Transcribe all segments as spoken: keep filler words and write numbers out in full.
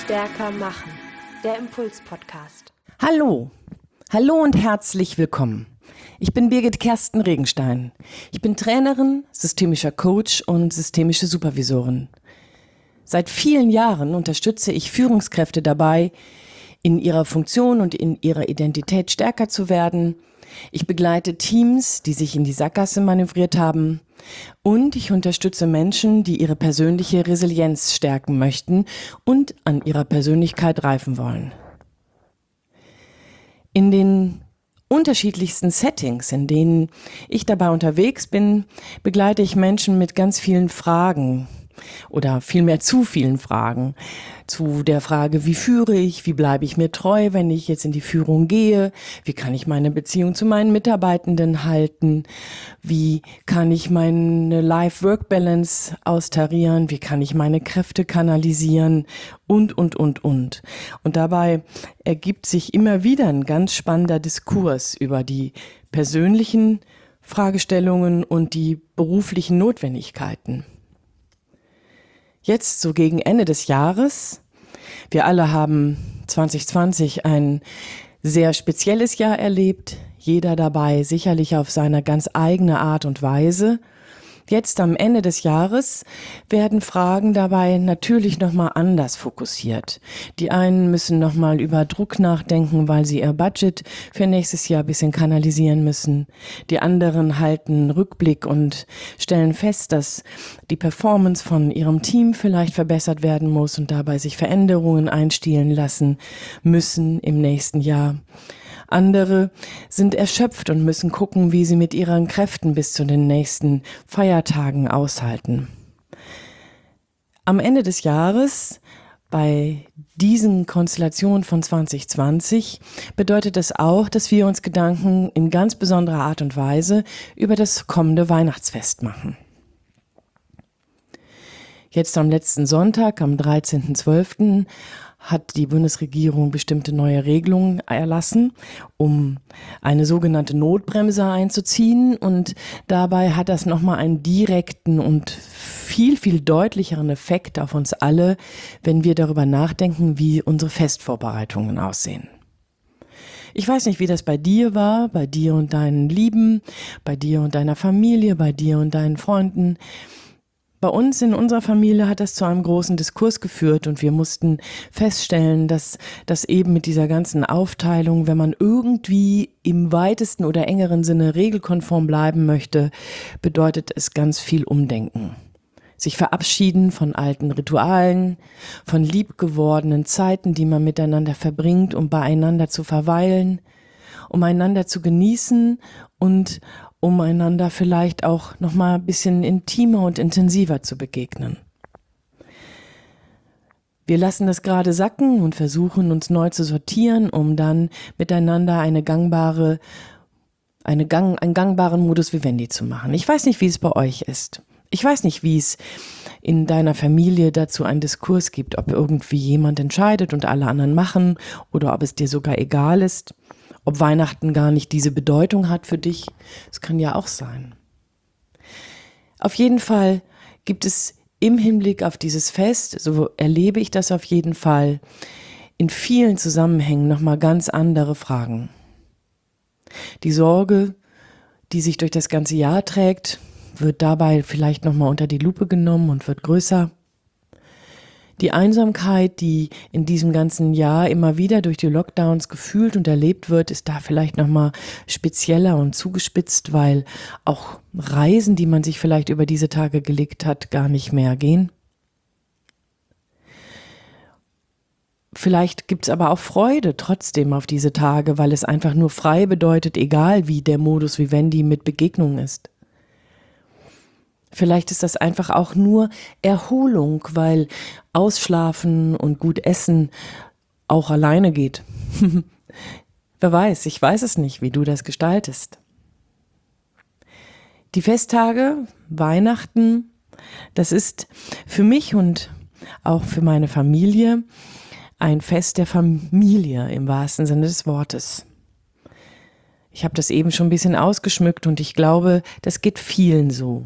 Stärker machen, der Impuls-Podcast. Hallo, hallo und herzlich willkommen. Ich bin Birgit Kersten Regenstein. Ich bin Trainerin, systemischer Coach und systemische Supervisorin. Seit vielen Jahren unterstütze ich Führungskräfte dabei, in ihrer Funktion und in ihrer Identität stärker zu werden. Ich begleite Teams, die sich in die Sackgasse manövriert haben. Und ich unterstütze Menschen, die ihre persönliche Resilienz stärken möchten und an ihrer Persönlichkeit reifen wollen. In den unterschiedlichsten Settings, in denen ich dabei unterwegs bin, begleite ich Menschen mit ganz vielen Fragen oder vielmehr zu vielen Fragen. Zu der Frage, wie führe ich, wie bleibe ich mir treu, wenn ich jetzt in die Führung gehe, wie kann ich meine Beziehung zu meinen Mitarbeitenden halten, wie kann ich meine Life-Work-Balance austarieren, wie kann ich meine Kräfte kanalisieren und, und, und, und. Und dabei ergibt sich immer wieder ein ganz spannender Diskurs über die persönlichen Fragestellungen und die beruflichen Notwendigkeiten. Jetzt, so gegen Ende des Jahres, wir alle haben zwanzig zwanzig ein sehr spezielles Jahr erlebt, jeder dabei sicherlich auf seine ganz eigene Art und Weise. Jetzt am Ende des Jahres werden Fragen dabei natürlich nochmal anders fokussiert. Die einen müssen nochmal über Druck nachdenken, weil sie ihr Budget für nächstes Jahr ein bisschen kanalisieren müssen. Die anderen halten Rückblick und stellen fest, dass die Performance von ihrem Team vielleicht verbessert werden muss und dabei sich Veränderungen einstielen lassen müssen im nächsten Jahr. Andere sind erschöpft und müssen gucken, wie sie mit ihren Kräften bis zu den nächsten Feiertagen aushalten. Am Ende des Jahres, bei diesen Konstellationen von zwanzig zwanzig, bedeutet das auch, dass wir uns Gedanken in ganz besonderer Art und Weise über das kommende Weihnachtsfest machen. Jetzt am letzten Sonntag, am dreizehnten zwölften hat die Bundesregierung bestimmte neue Regelungen erlassen, um eine sogenannte Notbremse einzuziehen. Und dabei hat das nochmal einen direkten und viel, viel deutlicheren Effekt auf uns alle, wenn wir darüber nachdenken, wie unsere Festvorbereitungen aussehen. Ich weiß nicht, wie das bei dir war, bei dir und deinen Lieben, bei dir und deiner Familie, bei dir und deinen Freunden. Bei uns in unserer Familie hat das zu einem großen Diskurs geführt und wir mussten feststellen, dass das eben mit dieser ganzen Aufteilung, wenn man irgendwie im weitesten oder engeren Sinne regelkonform bleiben möchte, bedeutet es ganz viel Umdenken. Sich verabschieden von alten Ritualen, von liebgewordenen Zeiten, die man miteinander verbringt, um beieinander zu verweilen, um einander zu genießen und um einander vielleicht auch noch mal ein bisschen intimer und intensiver zu begegnen. Wir lassen das gerade sacken und versuchen uns neu zu sortieren, um dann miteinander eine gangbare, eine Gang, einen gangbaren Modus vivendi zu machen. Ich weiß nicht, wie es bei euch ist. Ich weiß nicht, wie es in deiner Familie dazu einen Diskurs gibt, ob irgendwie jemand entscheidet und alle anderen machen oder ob es dir sogar egal ist. Ob Weihnachten gar nicht diese Bedeutung hat für dich, das kann ja auch sein. Auf jeden Fall gibt es im Hinblick auf dieses Fest, so erlebe ich das auf jeden Fall, in vielen Zusammenhängen nochmal ganz andere Fragen. Die Sorge, die sich durch das ganze Jahr trägt, wird dabei vielleicht nochmal unter die Lupe genommen und wird größer. Die Einsamkeit, die in diesem ganzen Jahr immer wieder durch die Lockdowns gefühlt und erlebt wird, ist da vielleicht nochmal spezieller und zugespitzt, weil auch Reisen, die man sich vielleicht über diese Tage gelegt hat, gar nicht mehr gehen. Vielleicht gibt's aber auch Freude trotzdem auf diese Tage, weil es einfach nur frei bedeutet, egal wie der Modus vivendi mit Begegnungen ist. Vielleicht ist das einfach auch nur Erholung, weil Ausschlafen und gut essen auch alleine geht. Wer weiß, ich weiß es nicht, wie du das gestaltest. Die Festtage, Weihnachten, das ist für mich und auch für meine Familie ein Fest der Familie im wahrsten Sinne des Wortes. Ich habe das eben schon ein bisschen ausgeschmückt und ich glaube, das geht vielen so.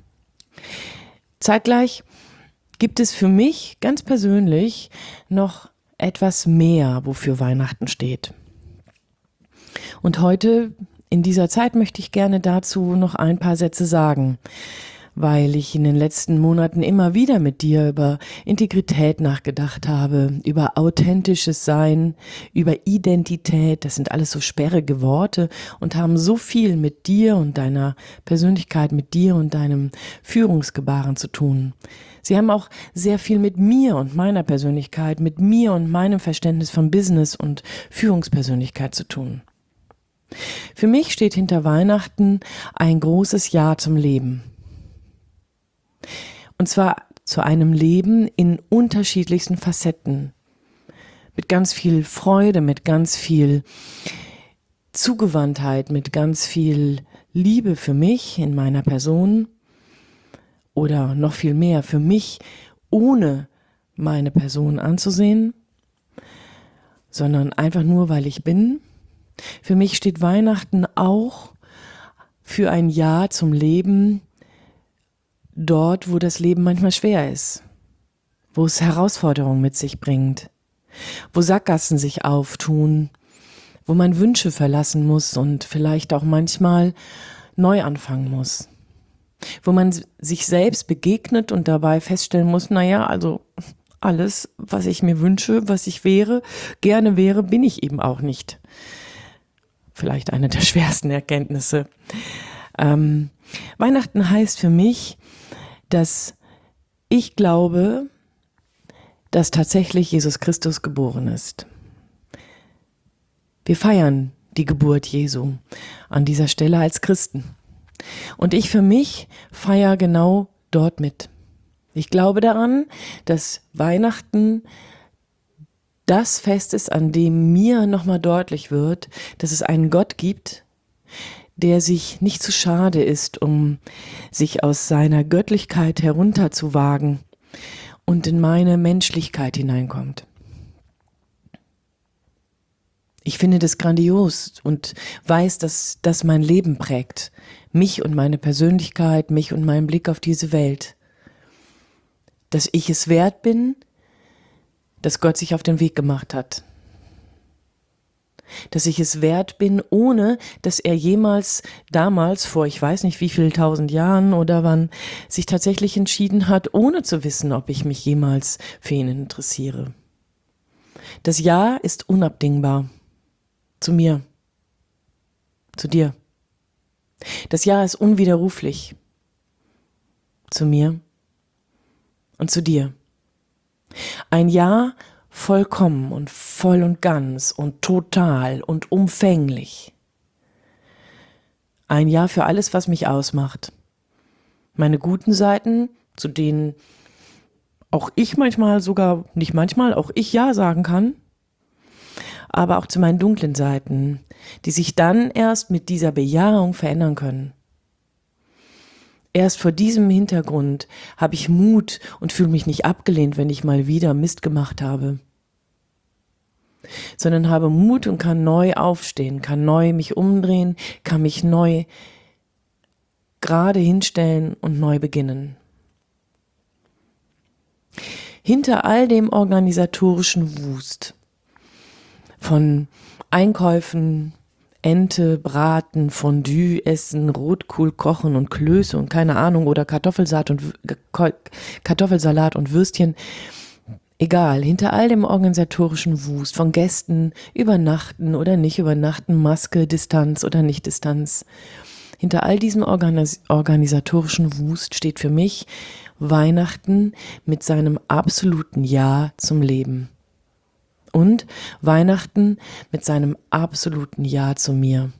Zeitgleich gibt es für mich ganz persönlich noch etwas mehr, wofür Weihnachten steht. Und heute, in dieser Zeit, möchte ich gerne dazu noch ein paar Sätze sagen, weil ich in den letzten Monaten immer wieder mit dir über Integrität nachgedacht habe, über authentisches Sein, über Identität. Das sind alles so sperrige Worte und haben so viel mit dir und deiner Persönlichkeit, mit dir und deinem Führungsgebaren zu tun. Sie haben auch sehr viel mit mir und meiner Persönlichkeit, mit mir und meinem Verständnis von Business und Führungspersönlichkeit zu tun. Für mich steht hinter Weihnachten ein großes Ja zum Leben. Und zwar zu einem Leben in unterschiedlichsten Facetten. Mit ganz viel Freude, mit ganz viel Zugewandtheit, mit ganz viel Liebe für mich in meiner Person oder noch viel mehr für mich, ohne meine Person anzusehen, sondern einfach nur, weil ich bin. Für mich steht Weihnachten auch für ein Ja zum Leben, dort, wo das Leben manchmal schwer ist, wo es Herausforderungen mit sich bringt, wo Sackgassen sich auftun, wo man Wünsche verlassen muss und vielleicht auch manchmal neu anfangen muss, wo man sich selbst begegnet und dabei feststellen muss, naja, also alles, was ich mir wünsche, was ich wäre, gerne wäre, bin ich eben auch nicht. Vielleicht eine der schwersten Erkenntnisse. Ähm, Weihnachten heißt für mich, dass ich glaube, dass tatsächlich Jesus Christus geboren ist. Wir feiern die Geburt Jesu an dieser Stelle als Christen. Und ich für mich feiere genau dort mit. Ich glaube daran, dass Weihnachten das Fest ist, an dem mir nochmal deutlich wird, dass es einen Gott gibt, der sich nicht zu schade ist, um sich aus seiner Göttlichkeit herunterzuwagen und in meine Menschlichkeit hineinkommt. Ich finde das grandios und weiß, dass das mein Leben prägt, mich und meine Persönlichkeit, mich und meinen Blick auf diese Welt. Dass ich es wert bin, dass Gott sich auf den Weg gemacht hat. Dass ich es wert bin, ohne dass er jemals damals, vor ich weiß nicht wie viel tausend Jahren oder wann, sich tatsächlich entschieden hat, ohne zu wissen, ob ich mich jemals für ihn interessiere. Das Ja ist unabdingbar. Zu mir. Zu dir. Das Ja ist unwiderruflich. Zu mir und zu dir. Ein Ja vollkommen und voll und ganz und total und umfänglich. Ein Ja für alles, was mich ausmacht. Meine guten Seiten, zu denen auch ich manchmal sogar, nicht manchmal, auch ich Ja sagen kann, aber auch zu meinen dunklen Seiten, die sich dann erst mit dieser Bejahung verändern können. Erst vor diesem Hintergrund habe ich Mut und fühle mich nicht abgelehnt, wenn ich mal wieder Mist gemacht habe, sondern habe Mut und kann neu aufstehen, kann neu mich umdrehen, kann mich neu gerade hinstellen und neu beginnen. Hinter all dem organisatorischen Wust von Einkäufen, Ente, Braten, Fondue, Essen, Rotkohl kochen und Klöße und keine Ahnung oder Kartoffelsalat und, Kartoffelsalat und Würstchen. Egal, hinter all dem organisatorischen Wust von Gästen, übernachten oder nicht übernachten, Maske, Distanz oder nicht Distanz. Hinter all diesem Organis- organisatorischen Wust steht für mich Weihnachten mit seinem absoluten Ja zum Leben. Und Weihnachten mit seinem absoluten Ja zu mir.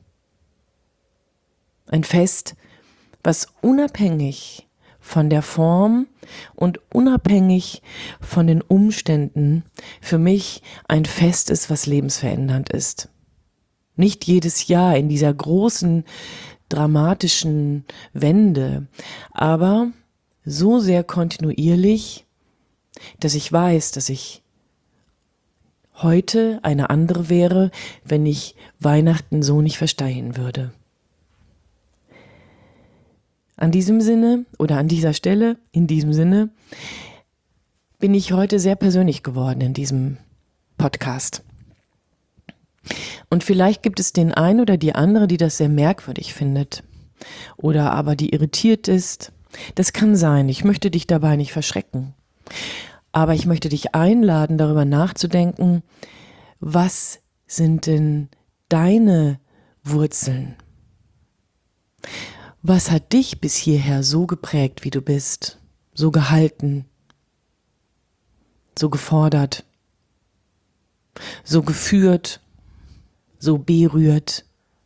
Ein Fest, was unabhängig von der Form und unabhängig von den Umständen für mich ein Fest ist, was lebensverändernd ist. Nicht jedes Jahr in dieser großen, dramatischen Wende, aber so sehr kontinuierlich, dass ich weiß, dass ich heute eine andere wäre, wenn ich Weihnachten so nicht verstehen würde. An diesem Sinne oder an dieser Stelle, in diesem Sinne, bin ich heute sehr persönlich geworden in diesem Podcast. Und vielleicht gibt es den einen oder die andere, die das sehr merkwürdig findet oder aber die irritiert ist. Das kann sein, ich möchte dich dabei nicht verschrecken. Aber ich möchte dich einladen, darüber nachzudenken, was sind denn deine Wurzeln? Was hat dich bis hierher so geprägt, wie du bist, so gehalten, so gefordert, so geführt, so berührt?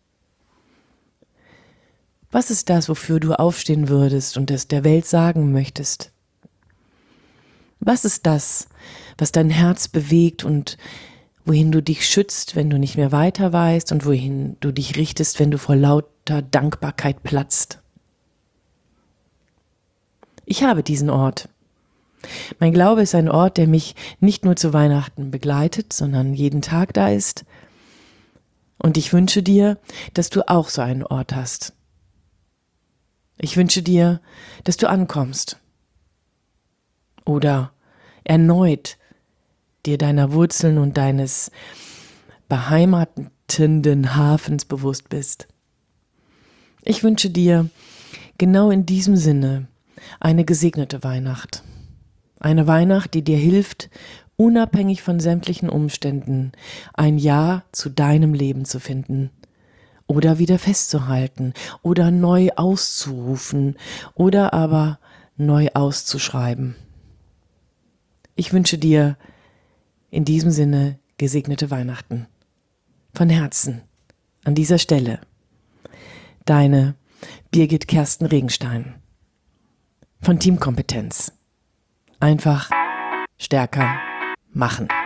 Was ist das, wofür du aufstehen würdest und es der Welt sagen möchtest? Was ist das, was dein Herz bewegt und wohin du dich schützt, wenn du nicht mehr weiter weißt und wohin du dich richtest, wenn du vor lauter Dankbarkeit platzt? Ich habe diesen Ort. Mein Glaube ist ein Ort, der mich nicht nur zu Weihnachten begleitet, sondern jeden Tag da ist. Und ich wünsche dir, dass du auch so einen Ort hast. Ich wünsche dir, dass du ankommst oder erneut dir deiner Wurzeln und deines beheimatenden Hafens bewusst bist. Ich wünsche dir genau in diesem Sinne eine gesegnete Weihnacht. Eine Weihnacht, die dir hilft, unabhängig von sämtlichen Umständen ein Ja zu deinem Leben zu finden. Oder wieder festzuhalten oder neu auszurufen oder aber neu auszuschreiben. Ich wünsche dir in diesem Sinne gesegnete Weihnachten. Von Herzen an dieser Stelle. Deine Birgit Kersten Regenstein von Teamkompetenz. Einfach stärker machen.